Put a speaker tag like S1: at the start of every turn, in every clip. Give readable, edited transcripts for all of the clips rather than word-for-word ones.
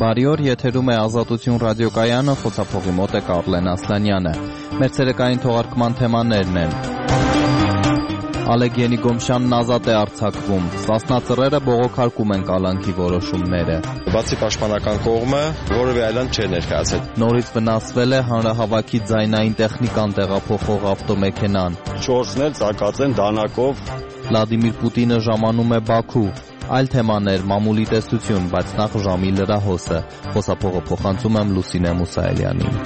S1: Բարի օր, եթերում է Ազատություն ռադիոկայանը, խոսափողի մոտ է Կարլեն Ասլանյանը։ Մեր ցերեկային թողարկման թեմաներն են. Ալեգ Ենիգոմշյանն ազատ է արձակվում, Սասնա ծռերը բողոքարկում են կալանքի որոշումները։
S2: Բացի պաշտպանական կողմը որևէ այլանց չէր ներկայացել։
S1: Նորից վնասվել է հանրահավաքի ձայնային տեխնիկան տեղափոխող ավտոմեքենան։
S3: 4-ն էլ ծակած են դանակով։
S1: Վլադիմիր Պուտինը ժամանում է Բաքու։ Այլ թեմաներ, մամուլի տեսություն, բայց նախ ժամի լրահոսը։ Խոսափողը փոխանցում եմ Լուսինե Մուսայելյանին։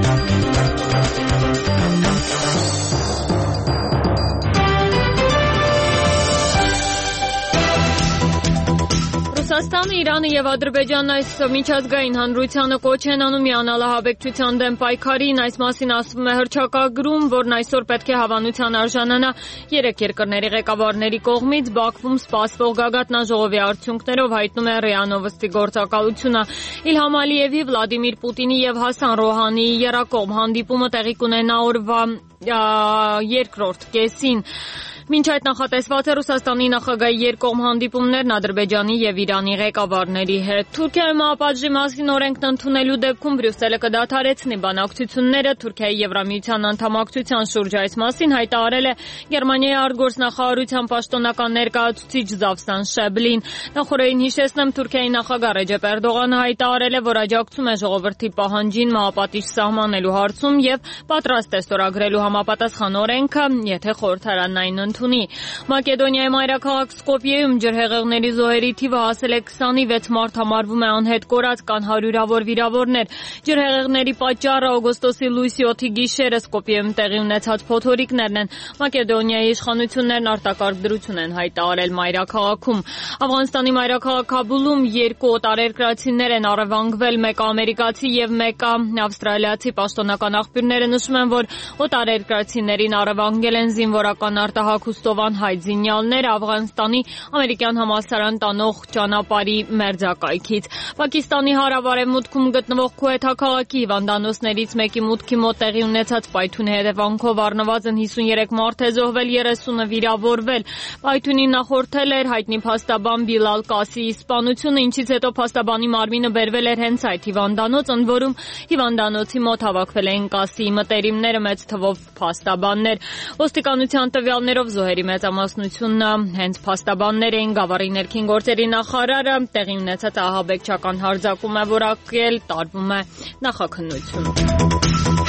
S4: Ռուսաստանը, Իրանը եւ Ադրբեջանն այս միջազգային հանրությանը կոչ են անում միանալ ահաբեկչության դեմ պայքարին։ Այս մասին ասվում է հռչակագրում, որն այսօր պետք է հավանության արժանանա 3 երկրների ղեկավարների կողմից Բաքվում սպասվող գագաթնաժողովի արդյունքներով, հայտնում է ՌԻԱ Նովոստի գործակալությունը։ Իլհամ Ալիևի, Վլադիմիր Պուտինի եւ Հասան Ռոհանիի երակողմ հանդիպումը տեղի կունենա օրվա երկրորդ կեսին։ Մինչ այդ նախատեսված է Ռուսաստանի նախագահի երկկողմ հանդիպումներն Ադրբեջանի եւ Իրանի ղեկավարների հետ։ Թուրքիայում ապատժի մասին օրենքն ընդունելու դեպքում Բրյուսելը կդադարեցնի բանակցությունները։ Թուրքիայի Եվրամիության անդամակցության շուրջ այս մասին հայտարարել է Գերմանիայի արտգործնախարարության պաշտոնական ներկայացուցիչ Զավսան Շեբլին։ Նախորդին հիշեցնեմ, Թուրքիայի նախագահ Ռեջեփ Էրդողանը հայտարարել է, որ աջակցում է ժողովրդի պահանջին մահապատիժ սահմանելու հարցում եւ պատրաստ է ստորագրելու համապատասխան օրենքը, եթե խորհրդարանն այն ընդունի։ Մակեդոնիայի մայրաքաղաք Սկոպիեում ջրհեղեղների զոհերի թիվը հասել է 26 մարդ համարվում է անհետ կորած, կան հարյուրավոր վիրավորներ։ Ջրհեղեղների պատճառը օգոստոսի լույս 7-ի գիշերը Սկոպիեում տեղի ունեցած փոթորիկներն են։ Մակեդոնիայի իշխանություններն արտակարգ դրություն են հայտարարել մայրաքաղաքում։ Աֆղանստանի մայրաքաղաք Քաբուլում 2 օտարերկրացիներ են առևանգվել, մեկը ամերիկացի եւ մեկը ավստրալիացի։ Պաշտոնական աղբյուրները նշում են, որ օտարերկրացիներին առևանգել են զինվորական արտահակուստովան հայ զինյալներ Աֆղանստանի ամերիկյան համալսարան տանող ճանապարհի մերձակայքից։ Պակիստանի հարավ-արևմուտքում գտնվող Քուեթա քաղաքի հիվանդանոցներից մեկի մուտքի մոտ տեղի ունեցած պայթյունի հետևանքով առնվազն 53 մարդ է զոհվել, 30-ը վիրավորվել։ Պայթյունին նախորդել էր հայտնի փաստաբան Բիլալ Կասիի սպանությունը, ինչից հետո փաստաբանի մարմինը բերվել էր հենց այդ հիվանդանոց, ընդ որում հիվանդանոցի մոտ հավաքվել էին Կասիի մտերիմները, մեծ թվով փաստաբաններ։ Ոստիկանության տվյալներով զոհերի մեծամասնությունը հենց փաստաբաններ էին։ Գավառի ներքին գործերի նախարարը տեղի ունեցած ահաբեկչական հարձակում է որակել, տարվում է նախաքննություն։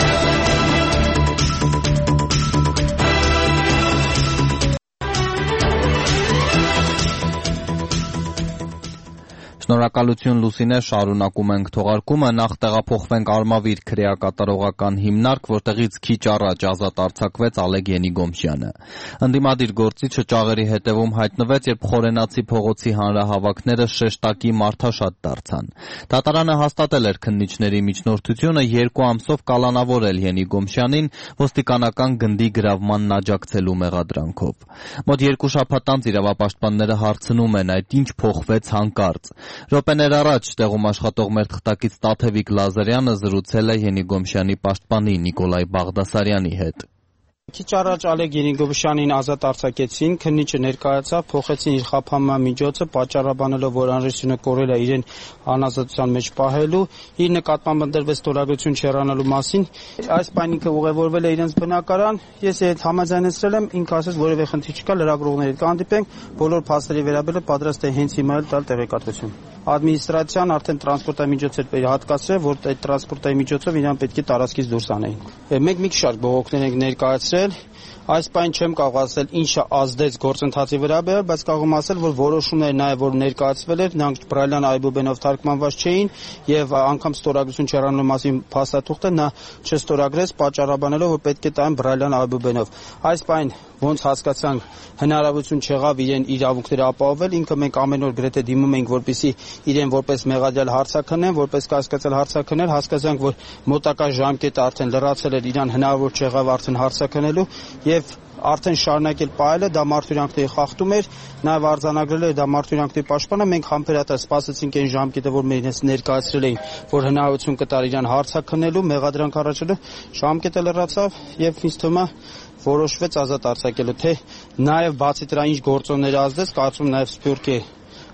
S1: Շնորհակալություն Լուսինե, շարունակում ենք թողարկումը, նախ տեղափոխվենք Արմավիր քրեակատարողական հիմնարկ, որտեղից քիչ առաջ ազատ արձակվեց Ալեգ Ենիգոմշյանը։ Ընդդիմադիր գործիչը ճաղերի հետևում հայտնվեց, երբ Խորենացի փողոցի հանրահավաքները շեշտակի մարդաշատ դարձան։ Դատարանը հաստատել էր քննիչների միջնորդությունը 2 ամսով կալանավորել Ենիգոմշյանին ոստիկանական գնդի գրավմանն աջակցելու մեղադրանքով։ Մոտ 2 շաբաթ անց իրավապաշտպանները հարցնում են, այդ ինչ փոխվեց հանկարծ։ Րոպեներ առաջ տեղում աշխատող մեր թղթակից Տաթևիկ Լազարյանը զրուցել է Ենիգոմշյանի պաշտպանի Նիկոլայ Բաղդասարյանի հետ։
S5: Քիչ առաջ Ալեգ Ենիգոմշյանին ազատ արձակեցին, քննիչը ներկայացավ, փոխեցին իր խափանման միջոցը, պատճառաբանելով, որ անհրաժեշտությունը կորել է իրեն անազատության մեջ պահելու, իր նկատմամբ ընտրվեց ստորագրություն չհեռանալու մասին։ Այս պայմանքը ուղևորվել է իրենց բնակարան, ես այդ համաձայնեցրել եմ, ինքը ասաց որևէ խնդիր չկա, լրագրողների հետ կհանդիպենք, բոլոր փաստերի վերաբերյալ պատրաստ է հենց հիմա տալ տեղեկատվություն։ Ադմինիստրացիան արդեն տրանսպորտային միջոցներ հատկացրել, որ այդ տրանսպորտային միջոցով իրան պետք է տարածքից դուրս անեին։ Մենք մի շարք բողոքներ ենք ներկայացրել, այս բան չեմ կարող ասել ինչը ազդեց գործընթացի վրա, բայց կարող եմ ասել, որ որոշումները նաև որ ներկայացվել էր, նրանք Բրայլյան Այբուբենով թարգմանված չէին եւ անգամ ստորագրություն չհեռանալու մասին փաստաթուղթը նա չստորագրեց, պատճառաբանելով, որ պետք է տային Բրայլյան Այբուբենով։ Այս բան ոնց հասկացանք, հնարավորություն չեղավ իրեն իրավունքները ապահովել, ինքը մենք ամեն օր գրեթե դիմում ենք, որպեսզի իրեն որպես մեղադրյալ հարցաքննեն, որպես կասկածել հարցաքննել, հասկացանք, որ մոտակա ժամկետը արդեն լրացել էր, իրան հնարավոր չեղավ արդեն հարցաքննելու եւ արդեն շարունակել պահելը, դա մարդուրանքների խախտում էր, նաև արձանագրել էր դա մարդուրանքների պաշտպանը, մենք համբերատար սպասեցինք այն ժամկետը, որ մենք իրենց ներկայացրել էին, որ հնարավորություն կտար իրան հարցաքննելու, մեղադրանք առաջելու, ժամկետը լրացավ եւ ինձ թվում է որոշվեց ազատ արձակելու, թե նաև բացի դրա ինչ գործոններ ազդեց, կարծում նաև սփյուռք է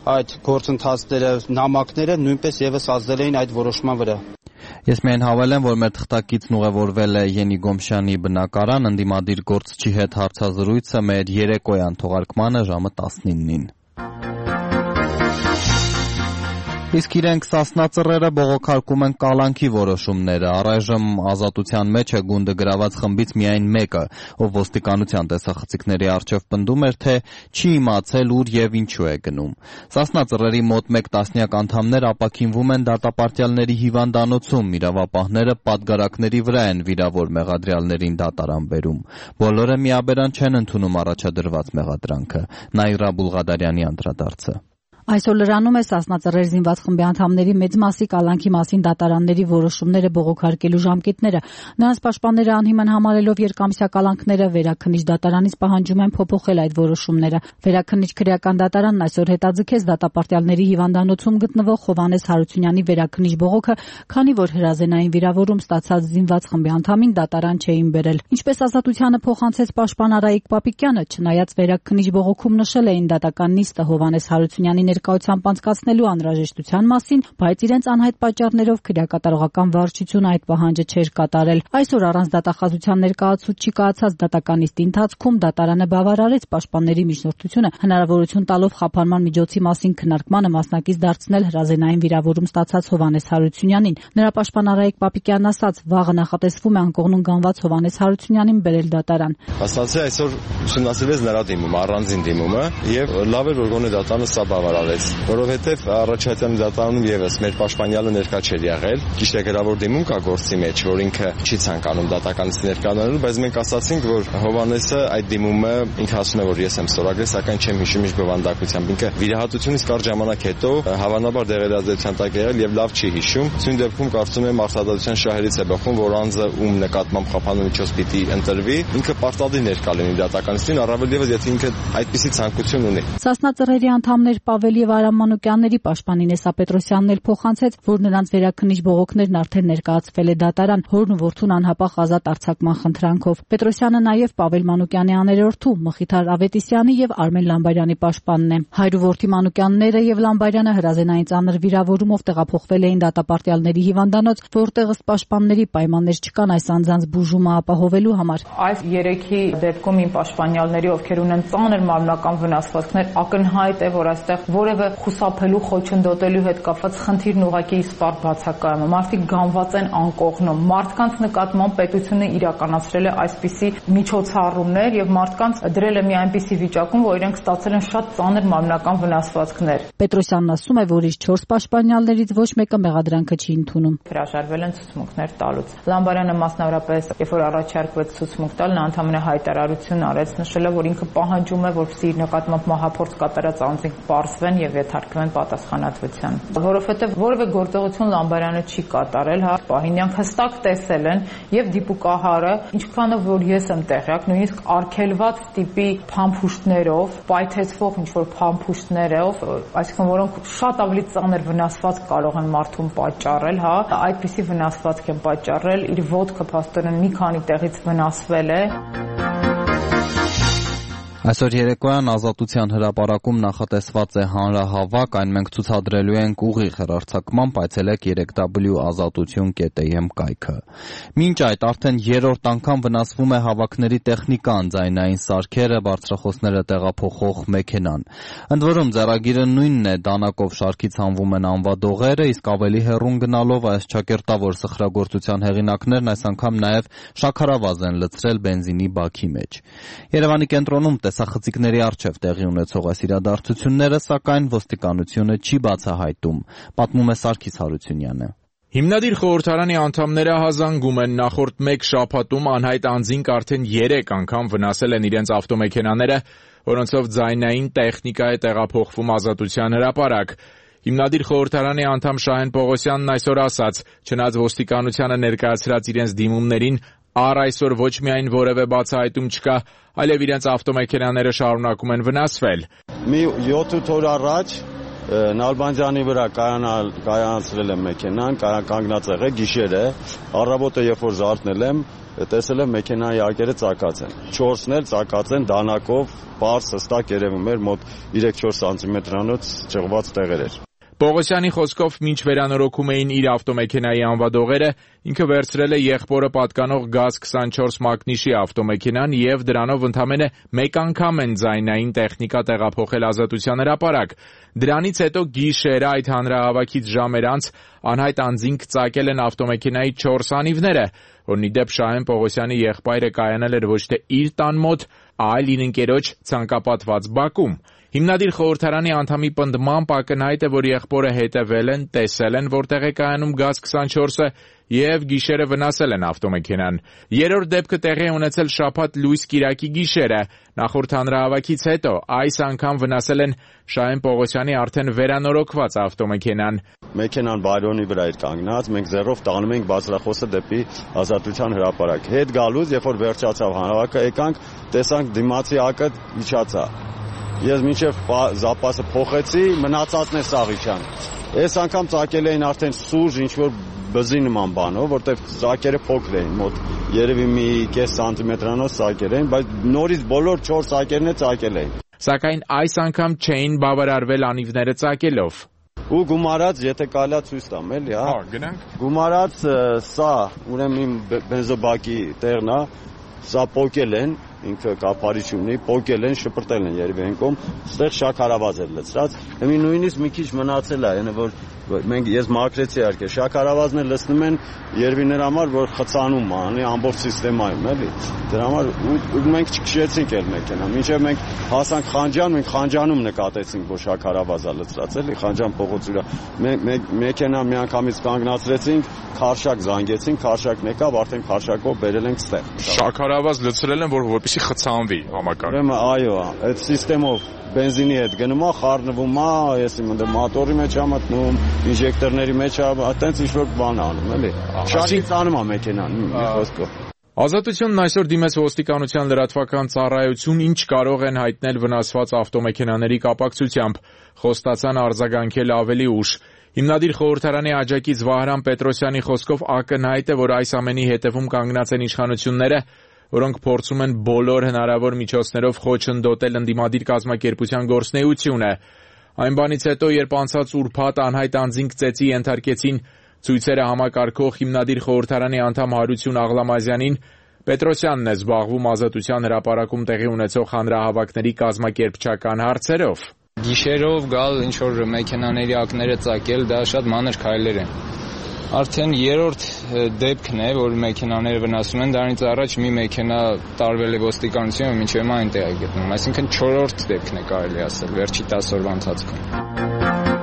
S5: այդ գործընթացները, նամակները նույնպես եւս ազդել էին այդ որոշման վրա։
S1: Ես միայն հավելեմ, որ մեր թղթակիցն ուղևորվել է Ենի Գոմշյանի բնակարան, ընդդիմադիր գործչի հետ հարցազրույցը մեր երեկոյան թողարկմանը ժամը 19-ին։ Իսկ իրենք Սասնա ծռերը բողոքարկում են կալանքի որոշումները։ Առայժմ ազատության մեջ է գունդը գրաված խմբից միայն մեկը, ով ոստիկանության տեսախցիկների առջև պնդում էր, թե չի իմացել ուր եւ ինչու է գնում։ Սասնա ծռերի մոտ 1 տասնյակ անդամներ ապաքինվում են դատապարտյալների հիվանդանոցում, իրավապահները պատգարակների վրա են վիրավոր մեղադրյալներին դատարան բերում։ Բոլորը միաբերան չեն ընդունում առաջադրված մեղադրանքը։ Նաիրա Բուլղադարյանի անդրադարձը։
S6: Այսօր լրանում է Սասնա ծռեր զինված խմբի անդամների մեծ մասի կալանքի մասին դատարանների որոշումները բողոքարկելու ժամկետները։ Նրանց պաշտպանները անհիմն համարելով երկամսյա կալանքները վերաքննիչ դատարանից պահանջում են փոփոխել այդ որոշումները։ Վերաքննիչ քրեական դատարանն այսօր հետաձգեց դատապարտյալների հիվանդանոցում գտնվող Հովհաննես Հարությունյանի վերաքննիչ բողոքը, քանի որ հրազենային վիրավորում ստացած զինված խմբի անդամին դատարան չէին բերել։ Ինչպես ազատությանը փոխանցեց պաշտպան Արայիկ Պապիկյանը, չնայած վերաքննիչ բողոքում նշել էին դատական նիստը Հովհաննես Հարությունյանի ներկայությամբ անցկացնելու անհրաժեշտության մասին, բայց իրենց անհայտ պատճառներով քրեակատարողական վարչությունը այդ պահանջը չէր կատարել։ Այսօր առանց դատախազության ներկայացուցչի կայացած դատական նիստի ընթացքում դատարանը բավարարեց պաշտպանների միջնորդությունը, հնարավորություն տալով խափանման միջոցի մասին քննարկմանը մասնակից դարձնել հրազենային վիրավորում ստացած Հովհաննես Հարությունյանին։ Նրա պաշտպան Արայիկ Պապիկյանն ասաց, վաղը նախատեսվում է անկողնուն գանված Հովհաննես Հարությունյանին բերել դատարան։
S2: Ասացի այսօր ուսումնասիրվեց նրա դիմումը, առանձին դիմումը, եւ լավ էր որ գոնե դատարանը սա բավարարեց, որովհետեւ առաջադեմ դատարանում եւս մեր պաշտպանյալը ներկա չէր եղել։ Ճիշտ է, գրավոր դիմում կա գործի մեջ, որ ինքը չի ցանկանում դատականից ներկանալու, բայց մենք ասացինք, որ Հովհաննեսը այդ դիմումը ինքը ասում է, որ ես եմ ստորագրել, սակայն չեմ հիշում ինչ բովանդակությամբ։ Ինքը վիրահատությունից կարճ ժամանակ հետո հավանաբար դեղերազդեցության տակ եղել եւ լավ չի հիշում։ Ցույց դեպքում կարծում եմ արտադրության շահերից է բխում, որ անձը ում նկատմամբ խափանու միջոց պիտի ընտրվի, ինքը պարտադիր ներկա լինի դատականին, առավել եւս եթե ինքը այդպիսի ցանկություն ունի։
S6: Սասնա ծռերի անդամներ Պավել եւ Արամ Մանուկյանների պաշտպան Ինեսա Պետրոսյանն էլ փոխանցեց, որ նրանց վերաքննիչ բողոքներն արդեն ներկայացվել է դատարան, հորն ու որդուն անհապաղ ազատ արձակման խնդրանքով։ Պետրոսյանը նաեւ Պավել Մանուկյանի աներորդու Մխիթար Ավետիսյանի եւ Արմեն Լամբարյանի պաշտպանն է։ Հայր ու որդի Մանուկյանները եւ Լամբարյանը հրազենային ծանր վիրավորումով տեղափոխվել էին դատապարտյալների հիվանդանոց, որտեղ ըստ պաշտպանների պայմաններ չկան այս անձանց բուժումը ապահովելու համար։
S7: Այս երեքի դեպքում իմ պաշտպանյալների, ովքեր ունեն ծանր մարմնական վնասվածքներ, ակնհայտ է, որ այստեղ որևէ խուսափելու, խոչընդոտելու հետ կապված խնդիրն ուղղակի իսպառ բացակայում է։ Մարդիկ գանված են անկողնում։ Մարդկանց նկատմամբ պետությունը իրականացրել է այսպիսի միջոցառումներ եւ մարդկանց դրել է մի այնպիսի վիճակում, որ իրենք ստացել են շատ ծանր մարմնական վնասվածքներ։
S6: Պետրոսյանն ասում է, որ իր 4 պաշտպանյալներից ոչ մեկը մեղադրանքը չի ընդունում։
S7: Հրաժարվել են ցուցմունքներ տալուց։ Լամբարյանը մասնավորապես, երբ որ առաջարկվեց ցուցմունք տալ, նա ընդհանրապես հայտարարություն արեց, նշելով, որ ինքը պահանջում է, որպեսզի իր նկատմամբ մահափորձ կատարած անձինք պարզվեն եւ ենթարկվեն պատասխանատվության։ Որովհետեւ որևէ գործողություն Լամբարյանը չի կատարել, հա, Պահինյանք հստակ տեսել են եւ դիպուկահարը, ինչքանով որ ես եմ տեղյակ, նույնիսկ արգելված տիպի փամփուշտներով, պայթեցվող ինչ-որ փամփուշտներով, այսինքն որոնք շատ ավելի ծանր վնասվածք կարող են մարդուն պատճառել, հա, այդպիսի վնասվածք են պատճառել, իր ոտքը փաստորեն մի քանի տեղից վնասվել է։
S1: Այսօր երեկոյան Ազատության հրապարակում նախատեսված է հանրահավաք, այն մենք ցուցադրելու ենք ուղիղ հեռարձակմամբ, այցելեք 3w.azatutun.am կայքը։ Մինչ այդ արդեն երրորդ անգամ վնասվում է հավաքների տեխնիկան, ձայնային սարքերը, բարձրախոսները տեղափոխող մեքենան։ Ընդ որում ձեռագիրը նույնն է, դանակով շարքից հանվում են անվադողերը, իսկ ավելի հեռուն գնալով այս ճակերտավոր սխրագործության հեղինակներն այս անգամ նաև շաքարավազ են լցրել բենզինի բաքի մեջ։ Երևանի կենտրոնում տեսախցիկների առջև տեղի ունեցող այս իրադարձությունները, սակայն ոստիկանությունը չի բացահայտում, պատմում է Սարգիս Հարությունյանը։
S8: Հիմնադիր խորհրդարանի անդամները հազանգում են նախորդ 1 շաբաթում անհայտ անձինք արդեն 3 անգամ վնասել են իրենց ավտոմեքենաները, որոնցով ձայնային տեխնիկա է տեղափոխվում Ազատության հրապարակ։ Հիմնադիր խորհրդարանի անդամ Շահեն Պողոսյանն այսօր ասաց, չնայած ոստիկանությանը ներկայացրած իրենց դիմումներին առ այսօր ոչ միայն որևէ բացահայտում չկա, այլև իրենց ավտոմեքենաները շարունակում են վնասվել։
S3: Մի 7-8 օր առաջ Նալբանդյանի վրա կայանացրել եմ մեքենան, կանգնած եղել գիշերը, առավոտը երբ որ զարթնել եմ, տեսել եմ մեքենայի ակերը ծակած են։ 4-ն էլ ծակած են դանակով, պարզ հստակ երևում էր մոտ 3-4 սանտիմետրանոց ճղված տեղեր էր։
S8: Պողոսյանի խոսքով մինչ վերանորոգում էին իր ավտոմեքենայի անվադողերը, ինքը վերցրել է եղբորը պատկանող GAZ-24 մակնիշի ավտոմեքենան եւ դրանով ընդամենը մեկ անգամ են ձայնային տեխնիկա տեղափոխել Ազատության հրապարակ։ Դրանից հետո գիշերը այդ հանրահավաքից ժամեր անց անհայտ անձինք ծակել են ավտոմեքենայի 4 անիվները, որն ի դեպ Շահեն Պողոսյանի եղբայրը կայանել էր ոչ թե իր տան մոտ, այլ իր ընկերոջ ցանկապատված բակում։ Հիմնադիր խորհրդարանի անդամի պնդմամբ ակնհայտ է, որ եղբորը հետևել են, տեսել են, որտեղ է կայանում GAZ-24-ը եւ գիշերը վնասել են ավտոմեքենան։ Երրորդ դեպքը տեղի ունեցել շաբաթ լույս կիրակի գիշերը։ Նախորդ հանրահավաքից հետո այս անգամ վնասել են Շահեն Պողոսյանի արդեն վերանորոգված ավտոմեքենան։
S3: Մեքենան բայրոնի վրա էր կանգնած, մենք ձեռով տանում ենք բարձրախոսը դեպի Ազատության հրապարակ։ Հետ գալուց, երբ որ վերջացավ հանրահավաքը, եկանք, տեսանք դիմացի ակը իջացա։ Ես մինչև զապասը փոխեցի, մնացածն է սաղիչան։ Այս անգամ ծակել էին արդեն սուրճ ինչ-որ բզի նման բանով, որտեղ ծակերը փոքր էին, մոտ երևի մի 5 սանտիմետրանոց ծակեր էին, բայց նորից բոլոր 4 ծակերն է ծակել էին։
S8: Սակայն այս անգամ չէին բավարարվել անիվները ծակելով։
S3: Ու գումարած, եթե կարելի է ցույց տամ, էլի, հա։
S8: Գնանք։
S3: Գումարած սա, ուրեմն իմ բենզոբակի տեղն է, սա պոկել են, ինքը կապարիչ ունի, պոկել են, շպրտել են երևի ենկոմ, ստեղ շաքարավազ էր լցրած։ Հիմի նույնիսկ մի քիչ մնացել է, այնը որ ես մաքրեցի իհարկե, շաքարավազն էլ լցնում են երևի նրա համար, որ խցանում անի ամբողջ սիստեմայում, էլի։ Դրա համար ու մենք չքշեցինք էլ մեքենա, մինչև մենք հասանք Խանջան, մենք Խանջանում նկատեցինք, որ շաքարավազա լցրած, էլի, Խանջան փողոցի վրա։ Մեքենան միանգամից կանգնացրեցինք, քարշակ զանգեցինք, քարշակն եկավ, արդեն քարշակով բերել ենք ստեղ։
S8: Շաքարավազ լցրել են, որ որպեսզի խցանվի համակարգ։
S3: Ուրեմն այո, այդ սիստեմով բենզինի հետ գնում է, խառնվում է, ես իմ ընդ մոտորի մեջ է մտնում, ինժեկտորների մեջ է, այտենց ինչ-որ բան անում, էլի։ Շարժիցանում է մեքենան, մի խոսքով։
S8: Ազատությունն այսօր դիմեց ոստիկանության լրատվական ծառայություն, ինչ կարող են հայտնել վնասված ավտոմեքենաների կապակցությամբ, խոստացան արձագանքել ավելի ուշ։ Հիմնադիր խորհրդարանի աջակից Վահրամ Պետրոսյանի խոսքով ակնհայտ է, որ այս ամենի հետևում կանգնած են իշխանությունները, որոնք փորձում են բոլոր հնարավոր միջոցներով խոչընդոտել ընդդիմադիր կազմակերպության գործունեությունը։ Այն բանից հետո, երբ անցած ուրբաթ անհայտ անձինք ծեծի ենթարկեցին ցույցերը համակարգող հիմնադիր խորհրդարանի անդամ Հարություն Աղլամազյանին, Պետրոսյանն է զբաղվում Ազատության հրապարակում տեղի ունեցող հանրահավաքների կազմակերպչական հարցերով։
S9: Գիշերով գալ ինչ-որ մեքենաների ակները ծակել, դա շատ մանր քայլեր են։ Արդեն երրորդ դեպքն է, որ մեքենաները վնասում են, դրանից առաջ մի մեքենա տարվել է ոստիկանությունը, մինչև հիմա այնտեղ է գտնվում, այսինքն 4-րդ դեպքն է կարելի ասել վերջի 10 օրվա ընթացքում։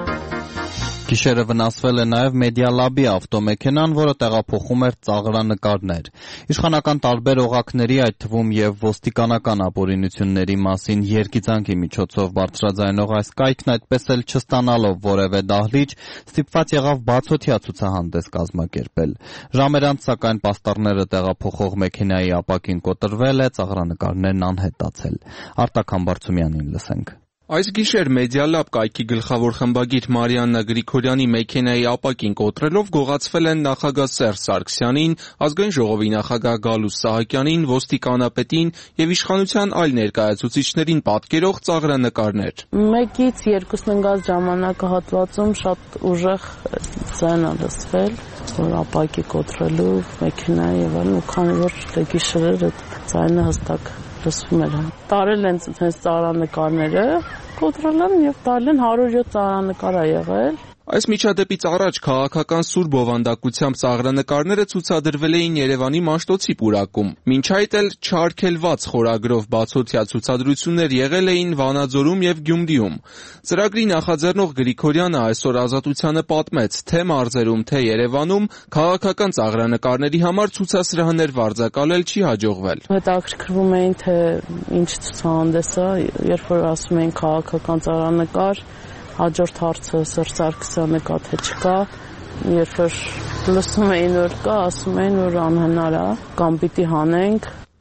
S1: Գիշերը վնասվել է նաև Մեդիալաբի ավտոմեքենան, որը տեղափոխում էր ծաղրանկարներ։ Իշխանական տարբեր օղակների, այդ թվում եւ ոստիկանական ապօրինությունների մասին երգիծանքի միջոցով բարձրաձայնող այս կայքն այդպես էլ չստանալով որևէ դահլիճ, ստիպված եղավ բացօթյա ցուցահանդես կազմակերպել։ Ժամեր անց, սակայն պաստառները տեղափոխող մեքենայի ապակին կոտրվել է, ծաղրանկարներն անհետացել։ Արտակ Համբարձումյանին լսենք։
S10: Այս գիշեր Մեդիալաբ կայքի գլխավոր խմբագիր Մարիաննա Գրիգորյանի մեքենայի ապակին կոտրելով գողացվել են նախագահ Սերժ Սարգսյանին, ազգային ժողովի նախագահ Գալուստ Սահակյանին, ոստիկանապետին եւ իշխանության այլ ներկայացուցիչներին պատկերող ծաղրանկարներ։
S11: 1-ից 2 ընկած ժամանակահատվածում շատ ուժեղ ձայն է լսվել, որ ապակի կոտրելու մեքենայի եւ այլն, ու քանի որ գիշերեր այդ ձայնը հստակ լսվում էր։ Տարել են այս ծաղրանկարները, կոտրել են եւ տալին 107 ծաղրանկար է եղել։
S10: Այս միջադեպից առաջ քաղաքական սուր բովանդակությամբ ծաղրանկարները ցուցադրվել էին Երևանի Մաշտոցի պուրակում։ Մինչ այդ էլ չարգելված խորագրով բացօթյա ցուցադրություններ եղել էին Վանաձորում եւ Գյումրիում։ Ծրագրի նախաձեռնող Գրիգորյանը այսօր Ազատությանը պատմեց, թե մարզերում, թե Երևանում քաղաքական ծաղրանկարների համար ցուցասրահներ վարձակալել չի հաջողվել։
S11: Հետաքրքրվում էին, թե ինչ ցուցահանդես է, երբ որ ասում էին քաղաքական ծաղրանկար, հաջորդ հարցը Սերժ Սարգսյանը կա թե չկա, երբ որ լսում էին որ կա, ասում էին որ անհնար է, կամ պիտի հանենք։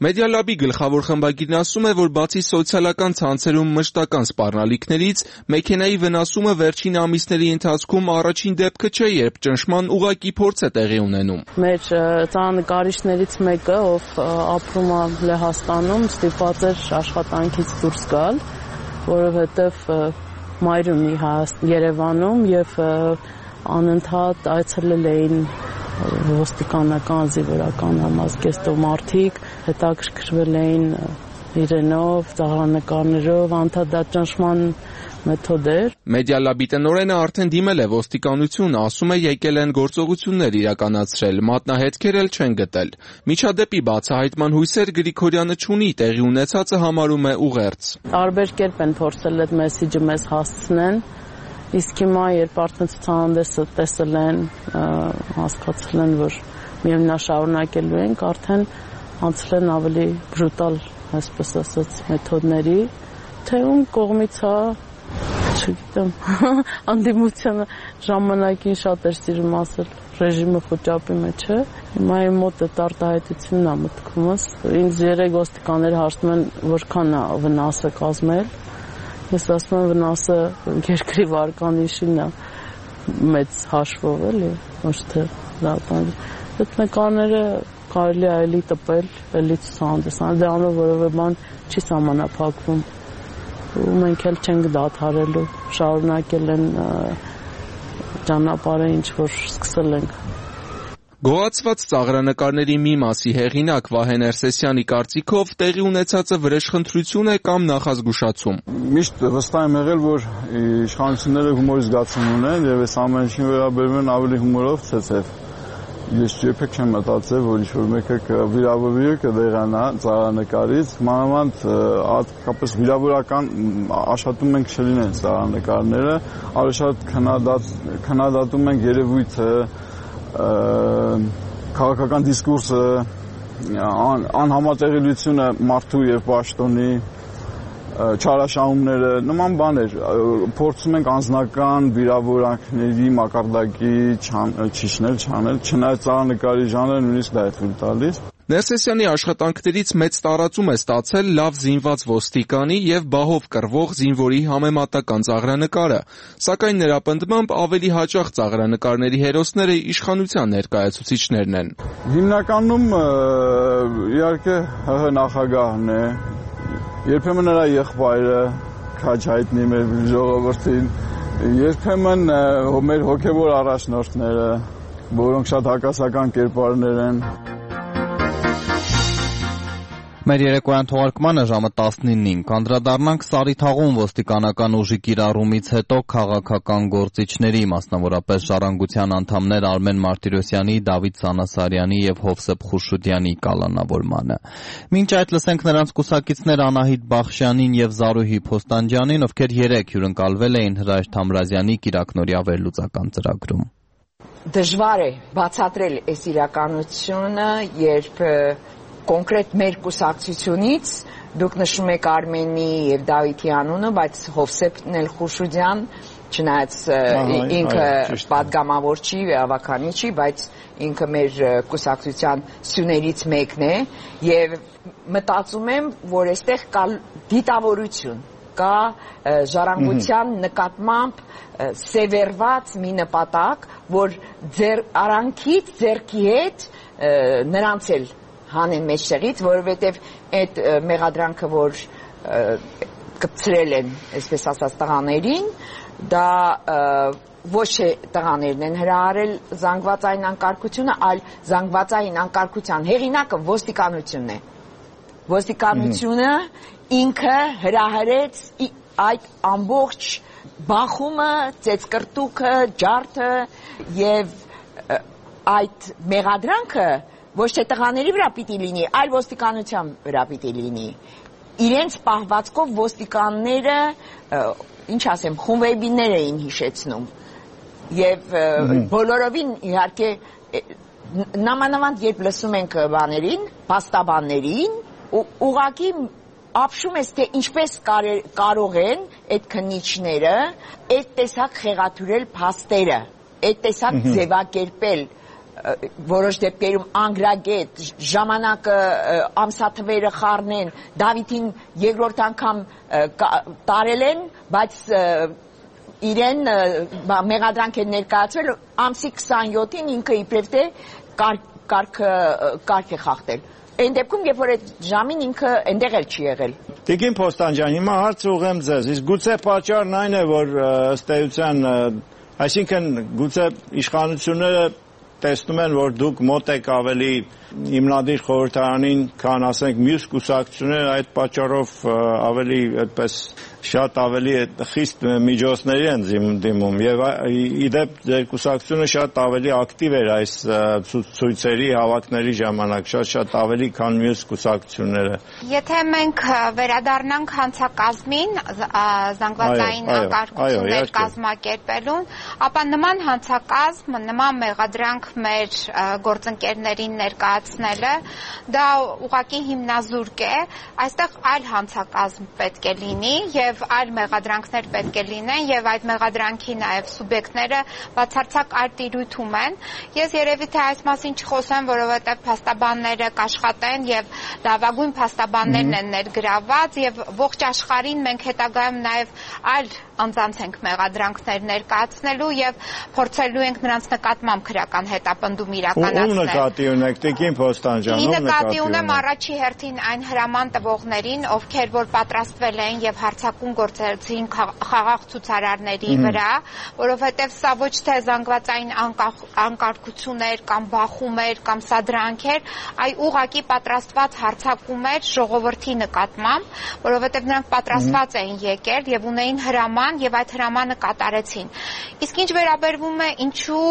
S10: Media Lab-ի գլխավոր խմբագիրն ասում է, որ բացի սոցիալական ցանցերում մշտական սպառնալիքներից, մեքենայի վնասումը վերջին ամիսների ընթացքում առաջին դեպքը չէ, երբ ճնշման ուղղակի փորձ է տեղի ունենում։
S11: Մեր ծանրանկարիչներից մեկը, ով ապրում է Լեհաստանում, ստիպված էր աշխատանքից դուրս գալ, որովհետև մայր ունի Երևանում եւ անընդհատ այցելել էին ոստիկանական զինվորական համազգեստով մարդիկ, հետաքրքրվել էին իրենով, ծաղրանկարներով, անդադար ճնշման մեթոդ էր։
S10: Մեդիա Լաբի տնօրենը արդեն դիմել է ոստիկանություն, ասում է եկել են գործողություններ իրականացրել, մատնահետքեր էլ չեն գտել։ Միջադեպի բացահայտման հույսեր Գրիգորյանը չունի, տեղի ունեցածը համարում է ուղերձ։
S11: Տարբեր կերպ են փորձել այդ մեսիջը մեզ հասցնեն, իսկ հիմա երբ արդեն ցուցահանդեսը տեսել են, հասկացել են, որ միևնաշարունակելու ենք, արդեն անցել են ավելի բրուտալ, այսպես ասած, մեթոդների, թե ում կողմից է, չգիտեմ, անդիմությունը ժամանակին շատ էր սիրում ասել, ռեժիմը խոճապի մեջ է, հիմա իմ մոտ այդ արտահայտությունն է մտքումս, ինձ 3 ոստիկաններ հարցնում են, որքան է վնասը կազմել, ես ասում եմ վնասը երկրի վարկանիշին է մեծ հաշվով էլի, ոչ թե լավտանգ։ Այդ նկարները կարելի է այլի տպել, էլի ցուցահանդեսան, դրանով որևէ բան չի սահմանափակվում։ Ու մենք էլ չենք դադարելու, շարունակել են ճանապարհը, ինչ որ սկսել ենք։
S10: Գոհացված ծաղրանկարների մի մասի հեղինակ Վահե Ներսեսյանի կարծիքով տեղի ունեցածը վրեժխնդրություն է կամ նախազգուշացում։
S12: Միշտ վստահ եմ եղել, որ իշխանությունները հումորի զգացում ունեն եւ այս ամեն ինչին վերաբերվում են ավելի հումորով ցեցև։ Ես երբեք չեմ մտածել, որ ինչ-որ մեկը վիրավորվի կդեղանա ծաղրանկարից, մանավանդ հատկապես վիրավորական աշխատում ենք չլինեն ծաղրանկարները, ավելի շատ քննադատում ենք երևույթը, քաղաքական դիսկուրսը, անհամատեղելիությունը մարդու եւ պաշտոնի, չարաշահումները, նման բաներ, փորձում ենք անձնական վիրավորանքների մակարդակի չիջնել, չնայած ծաղրանկարի ժանրը նույնիսկ դա է թույլ տալիս։
S10: Ներսեսյանի աշխատանքներից մեծ տարածում է ստացել լավ զինված ոստիկանի եւ բահով կռվող զինվորի համեմատական ծաղրանկարը, սակայն նրա պնդմամբ ավելի հաճախ ծաղրանկարների հերոսները իշխանության ներկայացուցիչներն են։
S12: Հիմնականում իհարկե ՀՀ նախագահն է, երբեմն նրա եղբայրը քաջ հայտնի մեր ժողովրդին, երբեմն մեր հոգեվոր առաջնորդները, որոնք շատ հակասական կերպարներ են։
S1: Մեր երեկոյան թողարկմանը ժամը 19-ին կանդրադառնանք Սարիթաղում ոստիկանական ուժի կիրառումից հետո քաղաքական գործիչների, մասնավորապես Ժառանգության անդամներ Արմեն Մարտիրոսյանի, Դավիթ Սանասարյանի եւ Հովսեփ Խուրշուդյանի կալանավորմանը։ Մինչ այդ լսենք նրանց կուսակիցներ Անահիտ Բախշյանին եւ Զարուհի Փոստանջյանին, ովքեր 3 հյուրընկալվել էին Հրայր Թամրազյանի կիրակնօրյա վերլուծական ծրագրում։
S13: Դժվար է բացատրել այս իրականությունը, երբ կոնկրետ մեր կուսակցությունից դուք նշում եք Արմենի եւ Դավիթի անունը, բայց Հովսեփն էլ Խուրշուդյան, չնայած ինքը պատգամավոր չի, ավականի չի, բայց ինքը մեր կուսակցության սյուներից մեկն է եւ մտածում եմ, որ այստեղ կա դիտավորություն, կա ժառանգության նկատմամբ սևեռված մի նպատակ, որ ձեր արանքից ձերքի հետ նրանց էլ հանեն մեջտեղից, որովհետև այդ մեղադրանքը, որ կպցրել են, այսպես ասած, տղաներին, դա ոչ թե տղաներն են հրահարել զանգվածային անկարգությունը, այլ զանգվածային անկարգության հեղինակը ոստիկանությունն է։ Ոստիկանությունը ինքը հրահարեց այդ ամբողջ բախումը, ծեծկրտուքը, ջարդը եւ այդ մեղադրանքը ոչ թե տղաների վրա պիտի լինի, այլ ոստիկանության վրա պիտի լինի։ Իրենց պահվածքով ոստիկանները, ինչ ասեմ, խումբեբիներ էին հիշեցնում։ Եվ բոլորովին իհարկե նամանավանդ երբ լսում ենք բաներին, փաստաբաններին, ուղղակի ապշում ես, թե ինչպես կարող են այդ քննիչները այդ տեսակ խեղաթյուրել փաստերը, այդ տեսակ ձևակերպել որոշ դեպքերում անգրագետ ժամանակը ամսաթվերը խառնեն Դավիթին երկրորդ անգամ տարել են, բայց իրեն մեղադրանք են ներկայացվել ամսի 27-ին ինքը իբրև թե կարգ է խախտել։ Այն դեպքում, երբ որ այդ ժամին ինքը այնտեղ էլ չի եղել։
S14: Տիկին Փոստան ջան, հիմա հարց ուղղեմ ձեզ, իսկ գուցե պատճառն այն է, որ ըստ էության, այսինքն գուցե իշխանությունները տեսնում են, որ դուք մոտ եք ավելի հիմնադիր խորհրդարանին, քան ասենք մյուս կուսակցությունները, այդ պատճառով ավելի այդպես շատ ավելի խիստ միջոցների են դիմում եւ իդեպ ձեր կուսակցությունը շատ ավելի ակտիվ էր այս ցույցերի հավաքների ժամանակ, շատ ավելի քան մյուս կուսակցությունները։
S15: Եթե մենք վերադառնանք հանցակազմին, զանգվածային անկարգություններ կազմակերպելուն, ապա նման հանցակազմ, նման մեղադրանք մեր գործընկերներին ներկայացնելը դա ուղղակի հիմնազուրկ է, այստեղ այլ հանցակազմ պետք է լինի եւ այլ մեղադրանքներ պետք է լինեն եւ այդ մեղադրանքի նաեւ սուբյեկտները բացարձակ այլ տիրույթում են։ Ես երևի թե այս մասին չխոսեմ, որովհետեւ փաստաբանները կաշխատեն եւ լավագույն փաստաբաններն են ներգրավված եւ ողջ աշխարհին մենք հետագայում նաեւ այլ անձանց ենք մեղադրանքներ ներկայացնելու եւ փորձելու ենք նրանց նկատմամբ քրական հետապնդում իրականացնել։
S14: Ում նկատի ունեք, Տիկին Փոստան ջան, ում
S15: նկատի ունեմ առաջի հերթին այն հրաման տվողներին, ովքեր որ պատրաստվել են եւ հարձակում գործեցին խաղաղ ցուցարարների վրա, որովհետեւ սա ոչ թե զանգվածային անկարգություն էր կամ բախում էր կամ սադրանք էր, այ ուղղակի պատրաստված հարձակում էր ժողովրդի նկատմամբ, որովհետեւ նրանք պատրաստված էին եկել եւ ունեին հրաման եւ այդ հրամանը կատարեցին։ Իսկ ինչ վերաբերվում է ինչու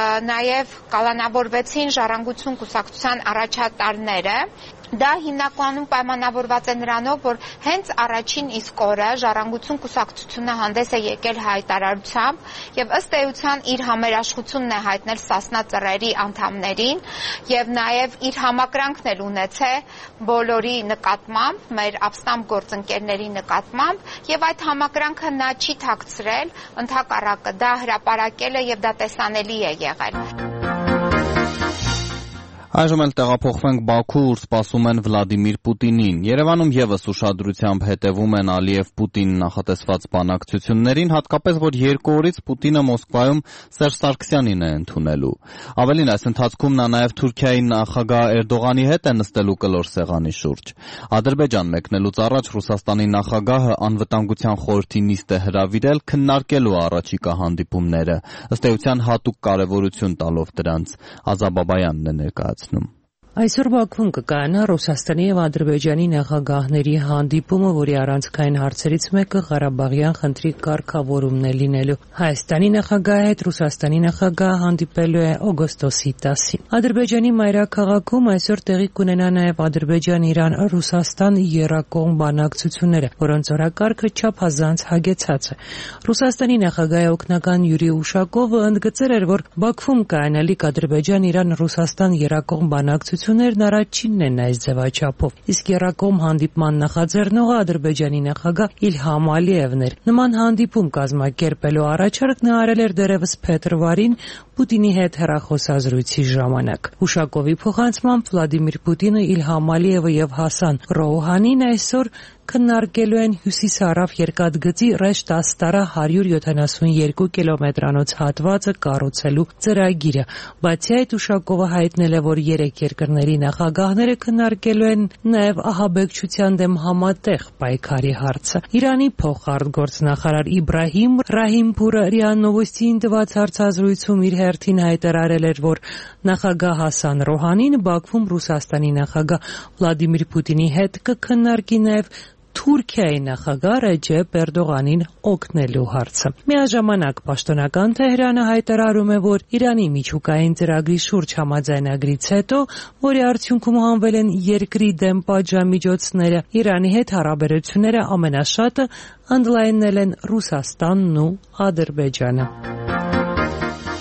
S15: նաեւ կալանավորվեցին Ժառանգություն կուսակցության առաջատարները, դա հիմնականում պայմանավորված է նրանով, որ հենց առաջին իսկ օրը Ժառանգություն կուսակցությունը հանդես է եկել հայտարարությամբ եւ ըստ էության իր համերաշխությունն է հայտնել Սասնա ծռերի անդամներին եւ նաեւ իր համակրանքն էլ ունեցել բոլորի նկատմամբ, մեր ապստամբ գործընկերների նկատմամբ եւ այդ համակրանքը նա չի թաքցրել, ընդհակառակը դա հրապարակել է եւ դա տեսանելի է եղել։
S1: Այժմ էլ տեղափոխվենք Բաքու, ուր սպասում են Վլադիմիր Պուտինին։ Երևանում եւս ուշադրությամբ հետևում են Ալիև-Պուտին նախատեսված բանակցություններին, հատկապես որ 2 օրից Պուտինը Մոսկվայում Սերժ Սարգսյանին է ընդունելու։ Ավելին, այս ընթացքում նա նաեւ Թուրքիայի նախագահ Էրդողանի հետ է նստելու կլոր սեղանի շուրջ։ Ադրբեջան մեկնելուց առաջ Ռուսաստանի նախագահը անվտանգության խորհրդի նիստ է հրավիրել քննարկելու առաջիկա հանդիպումները, ըստ էության հատուկ կարևորություն տալով դրանց։ Ազաբաբայանն է ներկայացնում։
S16: Այսօր Բաքվում կկայանա Ռուսաստանի եւ Ադրբեջանի նախագահների հանդիպումը, որի առանցքային հարցերից մեկը Ղարաբաղյան խնդրի կարգավորումն է լինելու։ Հայաստանի նախագահի հետ Ռուսաստանի նախագահը հանդիպելու է օգոստոսի 10-ին։ Ադրբեջանի մայրաքաղաքում այսօր տեղի կունենա նաեւ Ադրբեջան-Իրան-Ռուսաստան եռակողմ բանակցությունները, որոնց օրակարգը չափազանց հագեցած է։ Ռուսաստանի նախագահի օգնական Յուրի Ուշակովը ընդգծել էր, որ Բաքվում կայանալիք Ադրբեջան-Իրան-Ռուսաստան եռակողմ բանակցություններն առաջինն են այս ձևաչափով, իսկ եռակողմ հանդիպման նախաձեռնողը Ադրբեջանի նախագահ Իլհամ Ալիևն էր։ Նման հանդիպում կազմակերպելու առաջարկ նա արել էր դեռևս փետրվարին Պուտինի հետ հեռախոսազրույցի ժամանակ։ Ուշակովի փոխանցմամբ Վլադիմիր Պուտինը, Իլհամ Ալիևը եւ Հասան Ռոուհանին այսօր քննարկելու են հյուսիսարավ երկաթգծի ռեշտ աստարա 172 կիլոմետրանոց հատվածը կառուցելու ծրագիրը։ Բացի այդ, Ուշակովը հայտնել է, որ 3 երկրների նախագահները քննարկելու են նաև ահաբեկչության դեմ համատեղ պայքարի հարցը։ Իրանի փոխարտգործնախարար Իբրահիմ Ռահիմփուրը ՌԻԱ Նովոստիին տված հարցազրույցում իր հերթին հայտարարել էր, որ նախագահ Հասան Ռոհանին Բաքվում Ռուսաստանի նախագահ Վլադիմիր Պուտինի հետ կքննարկի նաև Թուրքիայի նախագահ Ռեջեփ Էրդողանին օգնելու հարցը։ Միաժամանակ պաշտոնական Թեհրանը հայտարարում է, որ Իրանի միջուկային ծրագրի շուրջ համաձայնագրից հետո, որի արդյունքում հանվել են երկրի դեմ պատժամիջոցները, Իրանի հետ հարաբերությունները ամենաշատը ընդլայնել են Ռուսաստանն ու Ադրբեջանը։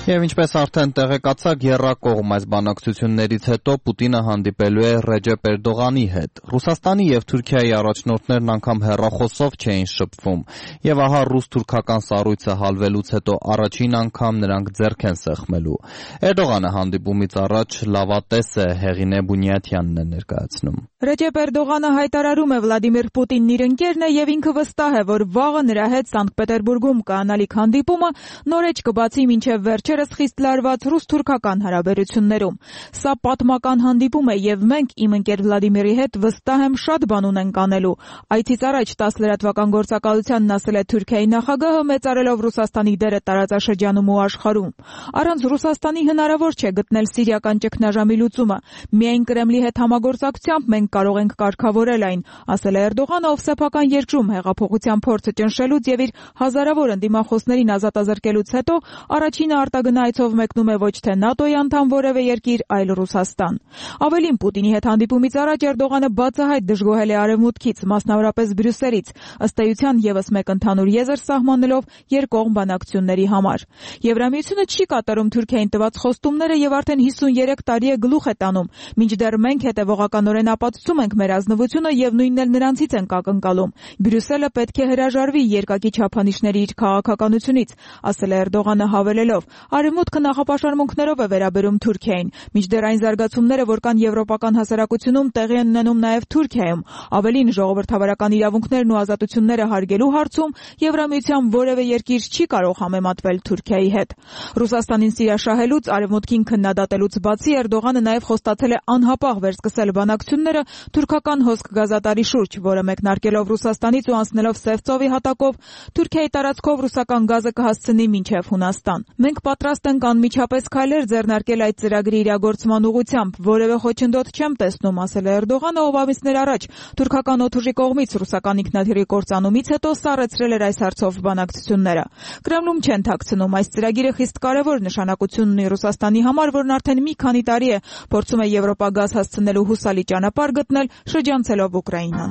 S1: Եվ ինչպես արդեն տեղեկացաք, եռակողմ այս բանակցություններից հետո Պուտինը հանդիպելու է Ռեջեփ Էրդողանի հետ։ Ռուսաստանի եւ Թուրքիայի առաջնորդներն անգամ հեռախոսով չէին շփվում, եւ ահա ռուս-թուրքական սառույցը հալվելուց հետո առաջին անգամ նրանք ձեռք են սեղմելու։ Էրդողանը հանդիպումից առաջ լավատես է, Հեղինե Բունյաթյանն է ներկայացնում։
S17: Ռեջեփ Էրդողանը հայտարարում է Վլադիմիր Պուտինն իր ընկերն է եւ ինքը վստահ է, որ վաղը նրա հետ Սանկտ Պետերբուրգում կանալիք հանդիպումը նորեջ կբացի մինչեւ վերջերս խիստ լարված ռուս-թուրքական հարաբերություններում։ Սա պատմական հանդիպում է եւ մենք իմ ընկեր Վլադիմիրի հետ վստահ եմ շատ բան ունենք անելու։ Այցից առաջ 10 լրատվական գործակալությանն ասել է Թուրքիայի նախագահը, մեծարելով Ռուսաստանի դերը տարածաշրջանում ու աշխարհում։ Առանց Ռուսաստանի հնարավոր չէ գտնել սիրիական ճգնաժամի լուծումը։ Միայն Կրեմլի հետ համագործակցությամբ մենք կարող ենք կարգավորել այն, ասել է Էրդողանը, ով սեփական երկրում հեղափոխության փորձը ճնշելուց եւ իր հազարավոր ընդդիմախոսներին ազատազրկելուց հետո առաջինը արտագնայցով մեկնում է ոչ թե ՆԱՏՕ-ի անդամ որևէ երկիր, այլ Ռուսաստան։ Ավելին, Պուտինի հետ հանդիպումից առաջ Էրդողանը բացահայտ դժգոհել է Արևմուտքից, մասնավորապես Բրյուսելից, ըստ էության եւս մեկ ընդհանուր եզր սահմանելով երկկողմ բանակցությունների համար։ Եվրամիությունը չի կատարում Թուրքիային տված խոստումները եւ արդեն 53 տարի է գլուխ է տանում, մինչդեռ մենք հետեւողականորեն ապացուցում ենք մեր ազնվությունը եւ նույնն էլ նրանցից ենք ակնկալում։ Բրյուսելը պետք է հրաժարվի երկակի չափանիշների իր քաղաքականությունից, ասել է Էրդողանը հավելելով. Արևմուտքը նախապաշարմունքներով է վերաբերում Թուրքիային, մինչդեռ այն զարգացումները, որ կան եվրոպական հասարակությունում, տեղի են ունենում նաեւ Թուրքիայում։ Ավելին, ժողովրդավարական իրավունքներն ու ազատությունները հարգելու հարցում Եվրամիության որևէ երկիր չի կարող համեմատվել Թուրքիայի հետ։ Ռուսաստանին սիրաշահելուց, Արևմուտքին քննադատելուց բացի Էրդողանը նաեւ խոստացել է անհապաղ վերսկսել բանակցությունները թուրքական հոսք գազատարի շուրջ, որը մեկնարկելով Ռուսաստանից ու անցնելով Սև ծովի հատակով Թուրքիայի տարածքով ռուսական գազը կհասցնի մինչև Հունաստան։ Մենք պատրաստ ենք անմիջապես քայլեր ձեռնարկել այդ ծրագրի իրագործման ուղղությամբ, որևէ խոչընդոտ չեմ տեսնում, ասել է Էրդողանը, ով ամիսներ առաջ թուրքական օդուժի կողմից ռուսական ինքնաթիռի կործանումից հետո սառեցրել էր այս հարցով բանակցությունները։ Կրեմլում չեն թաքցնում, այս ծրագիրը խիստ կարևոր նշանակություն ունի Ռուսաստանի համար, որն արդեն մի քանի տարի է փորձում է Եվրոպա գազ հասցնելու հուսալի ճանապարհ գտնել շրջանցելով Ուկրաինան։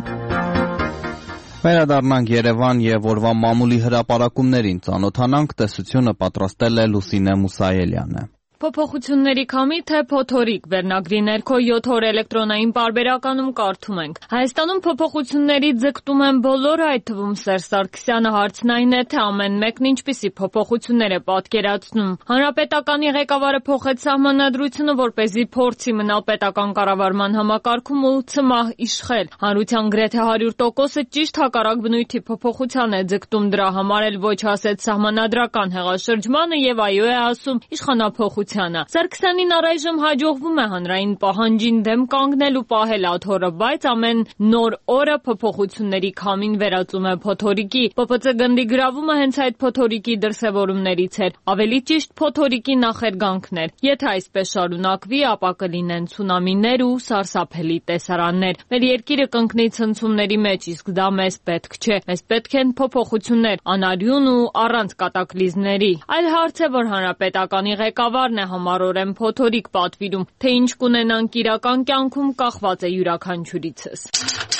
S1: Վերադառնանք Երևան եւ օրվա մամուլի հրապարակումներին ծանոթանանք, տեսությունը պատրաստել է Լուսինե Մուսայելյանը։
S4: Փոփոխությունների քամի թե փոթորիկ վերնագրի ներքո 7 օր էլեկտրոնային պարբերականում կարդում ենք. Հայաստանում փոփոխությունների ձգտում են բոլորը, այդ թվում Սերժ Սարգսյանը, հարցն այն է, թե ամեն մեկն ինչպիսի փոփոխություններ է պատկերացնում։ Հանրապետականի ղեկավարը փոխեց սահմանադրությունը, որպեսզի փորձի մնալ պետական կառավարման համակարգում ու ցմահ իշխել։ Հանրության գրեթե 100%-ը ճիշտ հակառակ բնույթի փոփոխության է ձգտում, դրա համար էլ ոչ ասեց սահմանադրական հեղաշրջմանը եւ այո է ասում իշխանափոխ Սարգսյանին առայժմ հաջողվում է հանրային պահանջին դեմ կանգնել ու պահել աթոռը, բայց ամեն նոր օրը փոփոխությունների քամին վերածում է փոթորիկի։ ՊՊՑ գնդի գրավումը հենց այդ փոթորիկի դրսևորումներից էր, ավելի ճիշտ փոթորիկի նախերգանքներ։ Եթե այսպես շարունակվի, ապա կլինեն ցունամիներ ու սարսափելի տեսարաններ։ Մեր երկիրը կընկնի ցնցումների մեջ, իսկ դա մեզ պետք չէ։ Մեզ պետք են փոփոխություններ, անարյուն ու առանց կատակլիզմների։ Այլ հարց է, որ հանրապետականի ղեկավարն է համառորեն փոթորիկ պատվիրում, թե ինչ կունենանք իրական կյանքում կախված է յուրաքանչյուրիցս։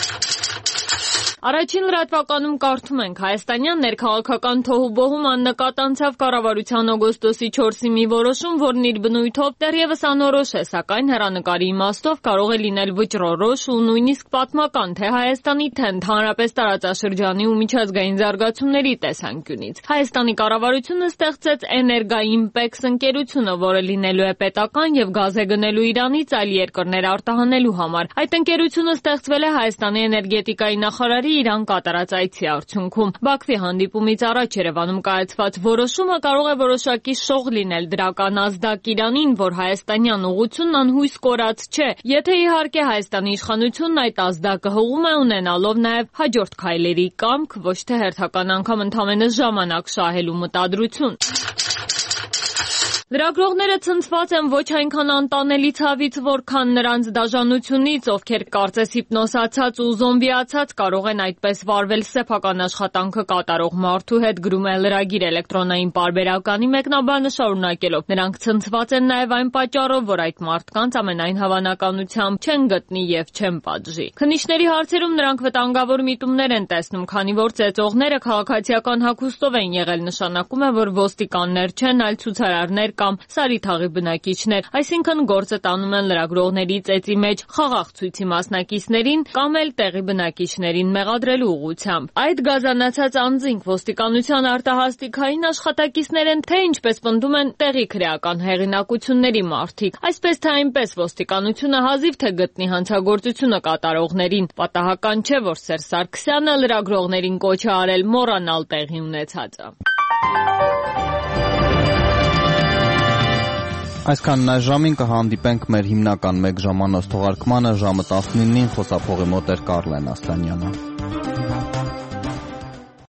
S4: Առաջին լրատվականում կարդում ենք. հայաստանյան ներքաղաքական թոհուբոհում աննկատ անցավ կառավարության օգոստոսի 4-ի մի որոշում, որն իր բնույթով դեռևս անորոշ է, սակայն հեռանկարի իմաստով կարող է լինել վճռորոշ ու նույնիսկ պատմական, թե Հայաստանի, թե ընդհանրապես տարածաշրջանի ու միջազգային զարգացումների տեսանկյունից։ Հայաստանի կառավարությունը ստեղծեց Էներգաիմպեքս ընկերությունը, որը լինելու է պետական եւ գազ է գնելու Իրանից այլ երկրներ արտահանելու համար։ Այդ ընկերությունը ստեղծվել է Հայաստանի էներգետիկայի նախարարի Իրան կատարած այցի արդյունքում։ Բաքվի հանդիպումից առաջ Երևանում կայացված որոշումը կարող է որոշակի շող լինել դրական ազդակ Իրանին, որ հայաստանյան ուղղությունն անհույս կորած չէ, եթե իհարկե Հայաստանի իշխանությունն այդ ազդակը հողում է ունենալով նաև հաջորդ քայլերի կամք, ոչ թե հերթական անգամ ընդամենը ժամանակ շահելու մտադրություն։ Լրագրողները ցնցված են ոչ այնքան անտանելի ցավից, որքան նրանց դաժանությունից, ովքեր կարծես հիպնոսացած ու զոմբիացած կարող են այդպես վարվել սեփական աշխատանքը կատարող մարդու հետ, գրում է լրագիր էլեկտրոնային պարբերականի մեկնաբանը շարունակելով։ Նրանք ցնցված են նաև այն պատճառով, որ այդ մարդկանց ամենայն հավանականությամբ չեն գտնի եւ չեն պատժի։ Քննիչների հարցերում նրանք վտանգավոր միտումներ են տեսնում, քանի որ ծեծողները քաղաքացիական հագուստով են եղել, նշանակում է, որ ոստիկաններ չեն, այլ ցուցարարներ կամ Սարիթաղի բնակիչներ, այսինքն գործը տանում են լրագրողների ծեծի մեջ խաղաղ ցույցի մասնակիցներին կամ էլ տեղի բնակիչներին մեղադրելու ուղղությամբ։ Այդ գազանացած անձինք ոստիկանության արտահասթիկային աշխատակիցներ են, թե ինչպես պնդում են տեղի քրեական հեղինակությունների մարդիկ։ Այսպես թե այնպես ոստիկանությունը հազիվ թե գտնի հանցագործությունը կատարողներին։ Պատահական չէ, որ Սերժ Սարգսյանը լրագրողներին կոչ է արել մոռանալ տեղի ունեցածը։
S1: Այսքանն այս ժամին կհանդիպենք մեր հիմնական 1 ժամանոց թողարկմանը ժամը 19-ին խոսափողի մոտ էր Կարլեն Ասլանյանը։